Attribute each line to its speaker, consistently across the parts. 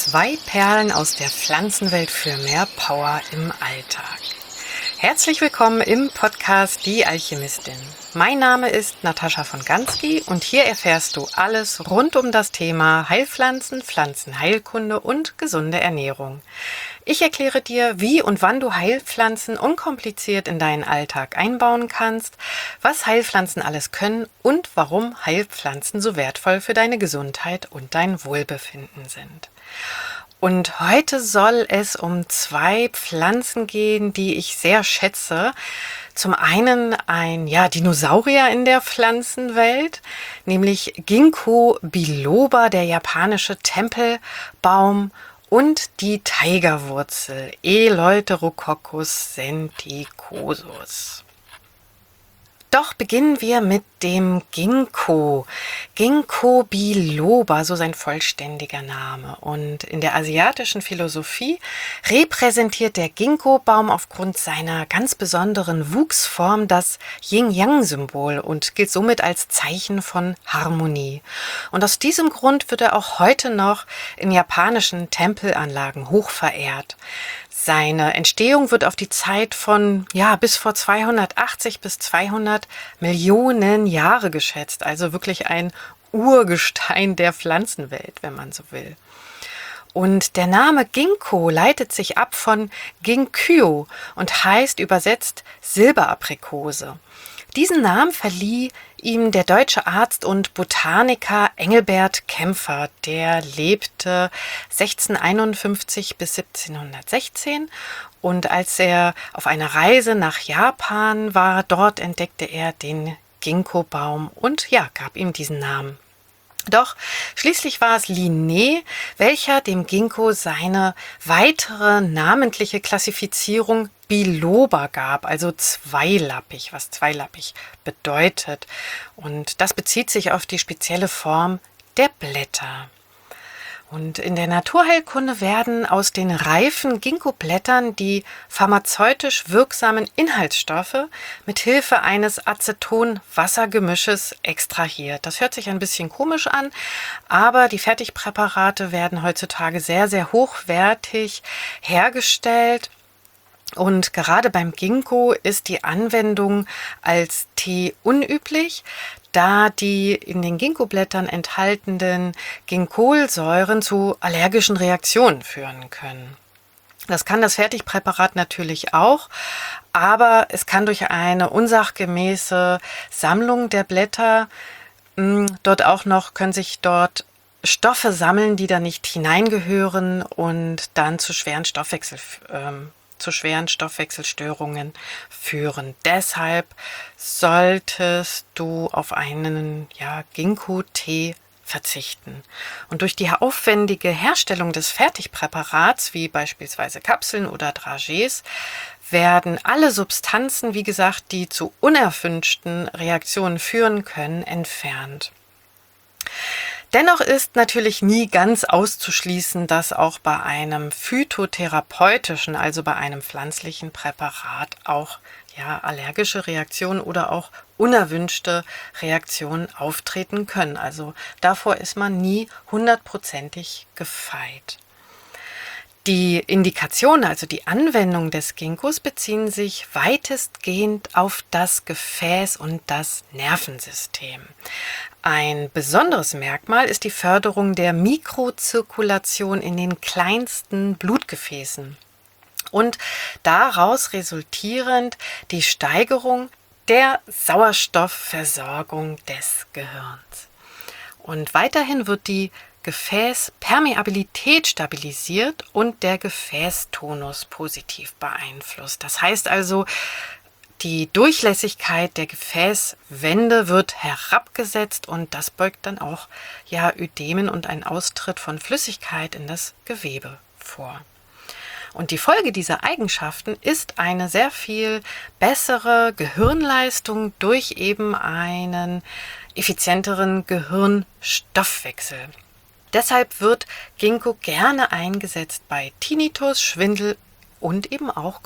Speaker 1: Zwei Perlen aus der Pflanzenwelt für mehr Power im Alltag. Herzlich willkommen im Podcast Die Alchemistin. Mein Name ist Natascha von Gansky und hier erfährst du alles rund um das Thema Heilpflanzen, Pflanzenheilkunde und gesunde Ernährung. Ich erkläre dir, wie und wann du Heilpflanzen unkompliziert in deinen Alltag einbauen kannst, was Heilpflanzen alles können und warum Heilpflanzen so wertvoll für deine Gesundheit und dein Wohlbefinden sind. Und heute soll es um zwei Pflanzen gehen, die ich sehr schätze. Zum einen ein Dinosaurier in der Pflanzenwelt, nämlich Ginkgo biloba, der japanische Tempelbaum, und die Tigerwurzel Eleuterococcus senticosus. Doch beginnen wir mit dem Ginkgo. Ginkgo biloba, so sein vollständiger Name. Und in der asiatischen Philosophie repräsentiert der Ginkgo-Baum aufgrund seiner ganz besonderen Wuchsform das Yin-Yang-Symbol und gilt somit als Zeichen von Harmonie. Und aus diesem Grund wird er auch heute noch in japanischen Tempelanlagen hoch verehrt. Seine Entstehung wird auf die Zeit von bis vor 280 bis 200 Millionen Jahre geschätzt, also wirklich ein Urgestein der Pflanzenwelt, wenn man so will. Und der Name Ginkgo leitet sich ab von Ginkgo und heißt übersetzt Silberaprikose. Diesen Namen verlieh ihm der deutsche Arzt und Botaniker Engelbert Kämpfer, der lebte 1651 bis 1716 und als er auf einer Reise nach Japan war, dort entdeckte er den Ginkgo-Baum und gab ihm diesen Namen. Doch schließlich war es Linné, welcher dem Ginkgo seine weitere namentliche Klassifizierung biloba gab, also zweilappig, was zweilappig bedeutet. Und das bezieht sich auf die spezielle Form der Blätter. Und in der Naturheilkunde werden aus den reifen Ginkgo-Blättern die pharmazeutisch wirksamen Inhaltsstoffe mit Hilfe eines Aceton-Wasser-Gemisches extrahiert. Das hört sich ein bisschen komisch an, aber die Fertigpräparate werden heutzutage sehr, sehr hochwertig hergestellt. Und gerade beim Ginkgo ist die Anwendung als Tee unüblich, da die in den Ginkgo-Blättern enthaltenen Ginkolsäuren zu allergischen Reaktionen führen können. Das kann das Fertigpräparat natürlich auch, aber es kann durch eine unsachgemäße Sammlung der Blätter können sich dort Stoffe sammeln, die da nicht hineingehören und dann zu schweren Stoffwechselstörungen führen. Deshalb solltest du auf einen Ginkgo-Tee verzichten. Und durch die aufwendige Herstellung des Fertigpräparats, wie beispielsweise Kapseln oder Dragees, werden alle Substanzen, wie gesagt, die zu unerwünschten Reaktionen führen können, entfernt. Dennoch ist natürlich nie ganz auszuschließen, dass auch bei einem phytotherapeutischen, also bei einem pflanzlichen Präparat auch allergische Reaktionen oder auch unerwünschte Reaktionen auftreten können. Also davor ist man nie hundertprozentig gefeit. Die Indikationen, also die Anwendung des Ginkgos, beziehen sich weitestgehend auf das Gefäß und das Nervensystem. Ein besonderes Merkmal ist die Förderung der Mikrozirkulation in den kleinsten Blutgefäßen und daraus resultierend die Steigerung der Sauerstoffversorgung des Gehirns. Und weiterhin wird die Gefäßpermeabilität stabilisiert und der Gefäßtonus positiv beeinflusst. Das heißt also, die Durchlässigkeit der Gefäßwände wird herabgesetzt und das beugt dann auch Ödemen und einen Austritt von Flüssigkeit in das Gewebe vor. Und die Folge dieser Eigenschaften ist eine sehr viel bessere Gehirnleistung durch eben einen effizienteren Gehirnstoffwechsel. Deshalb wird Ginkgo gerne eingesetzt bei Tinnitus, Schwindel und eben auch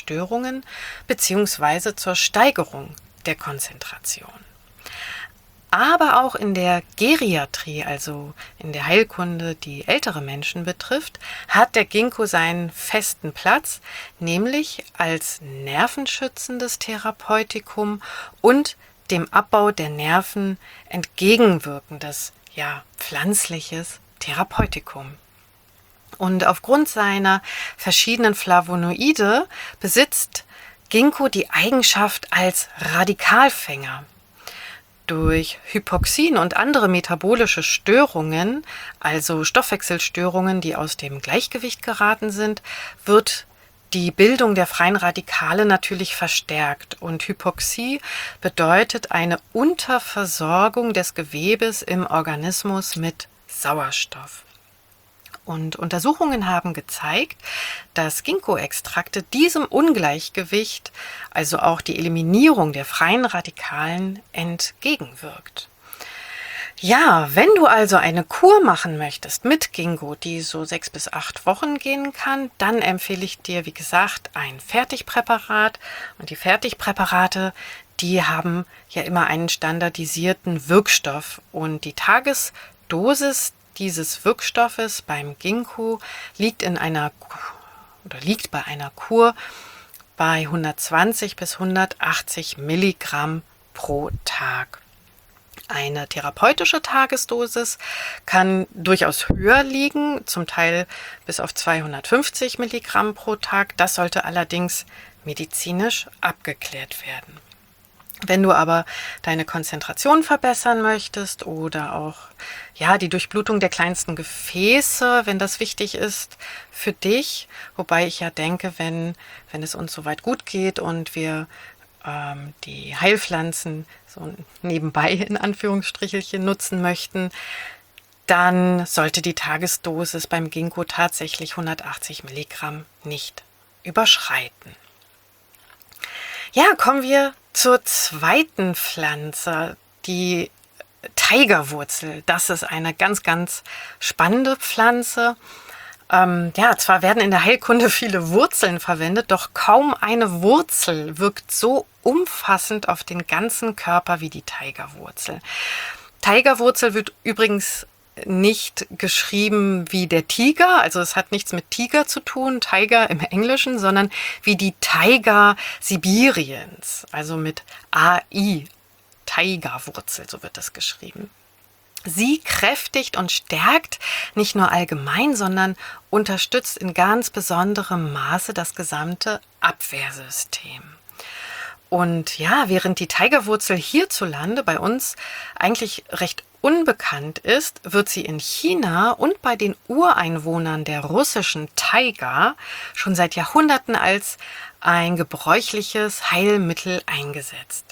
Speaker 1: Konzentrationsstörungen bzw. zur Steigerung der Konzentration. aber auch in der Geriatrie, also in der Heilkunde, die ältere Menschen betrifft, hat der Ginkgo seinen festen Platz, nämlich als nervenschützendes Therapeutikum und dem Abbau der Nerven entgegenwirkendes, pflanzliches Therapeutikum. Und aufgrund seiner verschiedenen Flavonoide besitzt Ginkgo die Eigenschaft als Radikalfänger. Durch Hypoxien und andere metabolische Störungen, also Stoffwechselstörungen, die aus dem Gleichgewicht geraten sind, wird die Bildung der freien Radikale natürlich verstärkt. Und Hypoxie bedeutet eine Unterversorgung des Gewebes im Organismus mit Sauerstoff. Und Untersuchungen haben gezeigt, dass Ginkgo-Extrakte diesem Ungleichgewicht, also auch die Eliminierung der freien Radikalen, entgegenwirkt. Ja, wenn du also eine Kur machen möchtest mit Ginkgo, die so 6 bis 8 Wochen gehen kann, dann empfehle ich dir, wie gesagt, ein Fertigpräparat. Und die Fertigpräparate, die haben ja immer einen standardisierten Wirkstoff. Und die Tagesdosis dieses Wirkstoffes beim Ginkgo liegt bei einer Kur bei 120 bis 180 Milligramm pro Tag. Eine therapeutische Tagesdosis kann durchaus höher liegen, zum Teil bis auf 250 Milligramm pro Tag. Das sollte allerdings medizinisch abgeklärt werden. Wenn du aber deine Konzentration verbessern möchtest oder auch die Durchblutung der kleinsten Gefäße, wenn das wichtig ist für dich, wobei ich ja denke, wenn es uns soweit gut geht und wir die Heilpflanzen so nebenbei in Anführungsstrichelchen nutzen möchten, dann sollte die Tagesdosis beim Ginkgo tatsächlich 180 Milligramm nicht überschreiten. Ja, kommen wir zur zweiten Pflanze, die Tigerwurzel. Das ist eine ganz, ganz spannende Pflanze. Zwar werden in der Heilkunde viele Wurzeln verwendet, doch kaum eine Wurzel wirkt so umfassend auf den ganzen Körper wie die Tigerwurzel. Tigerwurzel wird übrigens nicht geschrieben wie der Tiger, also es hat nichts mit Tiger zu tun, Tiger im Englischen, sondern wie die Taiga Sibiriens, also mit AI, Tigerwurzel, so wird das geschrieben. Sie kräftigt und stärkt nicht nur allgemein, sondern unterstützt in ganz besonderem Maße das gesamte Abwehrsystem. Und während die Tigerwurzel hierzulande bei uns eigentlich recht unbekannt ist, wird sie in China und bei den Ureinwohnern der russischen Taiga schon seit Jahrhunderten als ein gebräuchliches Heilmittel eingesetzt.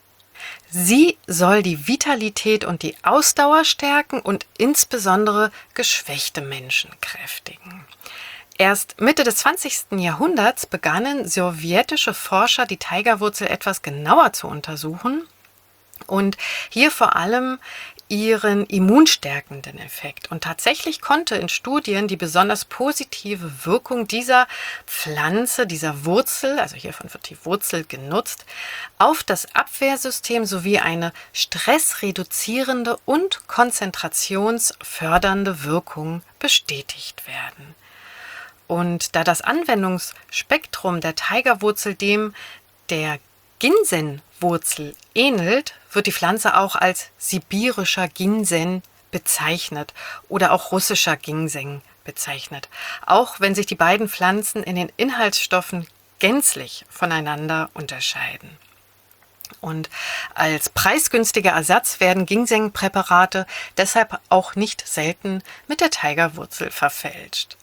Speaker 1: Sie soll die Vitalität und die Ausdauer stärken und insbesondere geschwächte Menschen kräftigen. Erst Mitte des 20. Jahrhunderts begannen sowjetische Forscher, die Tigerwurzel etwas genauer zu untersuchen und hier vor allem ihren immunstärkenden Effekt. Und tatsächlich konnte in Studien die besonders positive Wirkung dieser Pflanze, dieser Wurzel, also hiervon wird die Wurzel genutzt, auf das Abwehrsystem sowie eine stressreduzierende und konzentrationsfördernde Wirkung bestätigt werden. Und da das Anwendungsspektrum der Tigerwurzel dem der Ginseng-Wurzel ähnelt, wird die Pflanze auch als sibirischer Ginseng bezeichnet oder auch russischer Ginseng bezeichnet, auch wenn sich die beiden Pflanzen in den Inhaltsstoffen gänzlich voneinander unterscheiden. Und als preisgünstiger Ersatz werden Ginseng-Präparate deshalb auch nicht selten mit der Tigerwurzel verfälscht.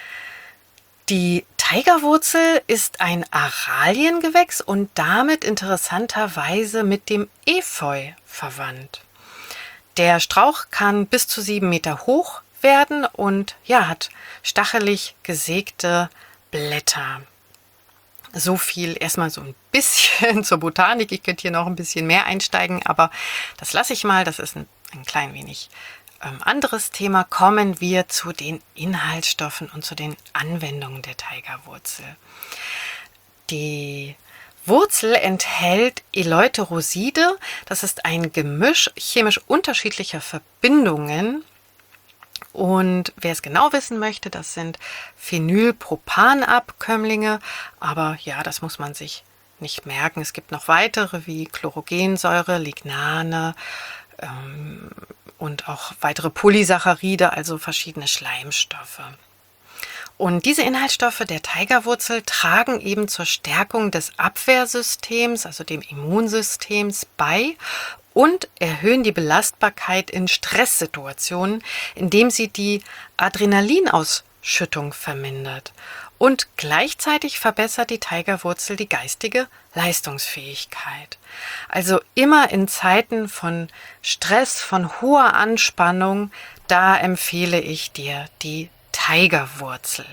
Speaker 1: Die Tigerwurzel ist ein Araliengewächs und damit interessanterweise mit dem Efeu verwandt. Der Strauch kann bis zu 7 Meter hoch werden und hat stachelig gesägte Blätter. So viel erstmal so ein bisschen zur Botanik. Ich könnte hier noch ein bisschen mehr einsteigen, aber das lasse ich mal. Das ist ein klein wenig anderes Thema. Kommen wir zu den Inhaltsstoffen und zu den Anwendungen der Tigerwurzel. Die Wurzel enthält Eleuteroside. Das ist ein Gemisch chemisch unterschiedlicher Verbindungen. Und wer es genau wissen möchte, das sind Phenylpropanabkömmlinge. Aber ja, das muss man sich nicht merken. Es gibt noch weitere wie Chlorogensäure, Lignane und auch weitere Polysaccharide, also verschiedene Schleimstoffe. Und diese Inhaltsstoffe der Tigerwurzel tragen eben zur Stärkung des Abwehrsystems, also dem Immunsystems, bei und erhöhen die Belastbarkeit in Stresssituationen, indem sie die Adrenalinausschüttung vermindert. Und gleichzeitig verbessert die Tigerwurzel die geistige Leistungsfähigkeit. Also immer in Zeiten von Stress, von hoher Anspannung, da empfehle ich dir die Tigerwurzel.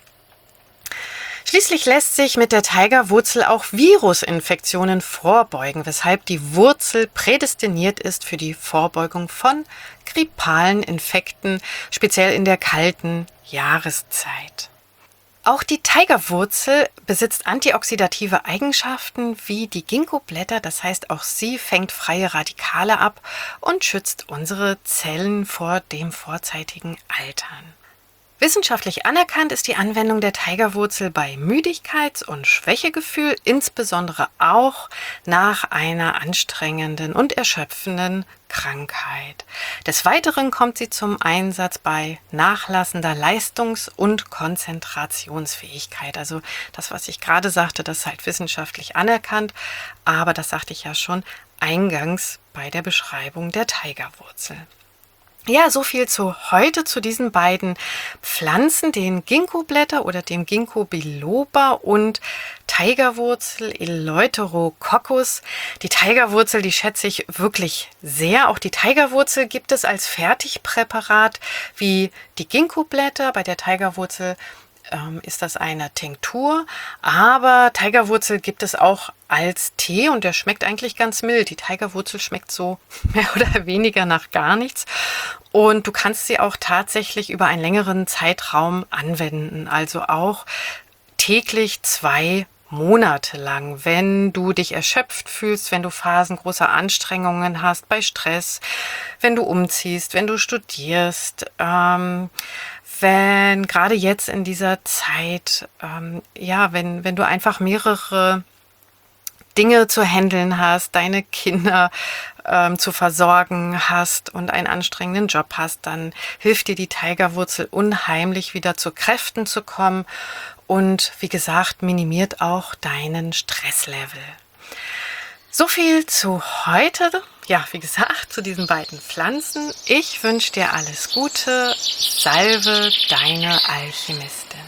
Speaker 1: Schließlich lässt sich mit der Tigerwurzel auch Virusinfektionen vorbeugen, weshalb die Wurzel prädestiniert ist für die Vorbeugung von grippalen Infekten, speziell in der kalten Jahreszeit. Auch die Tigerwurzel besitzt antioxidative Eigenschaften wie die Ginkgoblätter, das heißt auch sie fängt freie Radikale ab und schützt unsere Zellen vor dem vorzeitigen Altern. Wissenschaftlich anerkannt ist die Anwendung der Tigerwurzel bei Müdigkeits- und Schwächegefühl, insbesondere auch nach einer anstrengenden und erschöpfenden Krankheit. Des Weiteren kommt sie zum Einsatz bei nachlassender Leistungs- und Konzentrationsfähigkeit. Also das, was ich gerade sagte, das ist halt wissenschaftlich anerkannt, aber das sagte ich ja schon eingangs bei der Beschreibung der Tigerwurzel. Ja, so viel zu heute zu diesen beiden Pflanzen, den Ginkgoblätter oder dem Ginkgo biloba und Tigerwurzel Eleuterococcus. Die Tigerwurzel, die schätze ich wirklich sehr. Auch die Tigerwurzel gibt es als Fertigpräparat wie die Ginkgoblätter. Bei der Tigerwurzel ist das eine Tinktur, aber Tigerwurzel gibt es auch als Tee und der schmeckt eigentlich ganz mild. Die Tigerwurzel schmeckt so mehr oder weniger nach gar nichts und du kannst sie auch tatsächlich über einen längeren Zeitraum anwenden, also auch täglich 2 Monate lang, wenn du dich erschöpft fühlst, wenn du Phasen großer Anstrengungen hast, bei Stress, wenn du umziehst, wenn du studierst, wenn gerade jetzt in dieser Zeit, wenn du einfach mehrere Dinge zu handeln hast, deine Kinder zu versorgen hast und einen anstrengenden Job hast, dann hilft dir die Tigerwurzel unheimlich, wieder zu Kräften zu kommen und wie gesagt, minimiert auch deinen Stresslevel. So viel zu heute. Ja, wie gesagt, zu diesen beiden Pflanzen. Ich wünsche dir alles Gute. Salve, deine Alchemistin.